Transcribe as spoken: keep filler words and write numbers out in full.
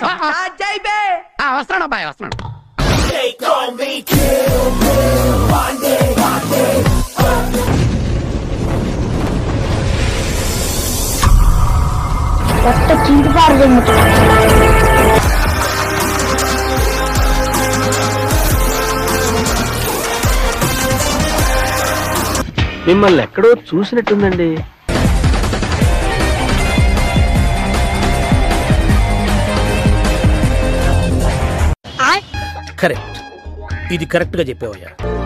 వస్తున్నాడు అబ్బాయి వస్తున్నాడు. మిమ్మల్ని ఎక్కడో చూసినట్టుందండి. కరెక్ట్, ఇది కరెక్ట్ గా చెప్పావయ్యా.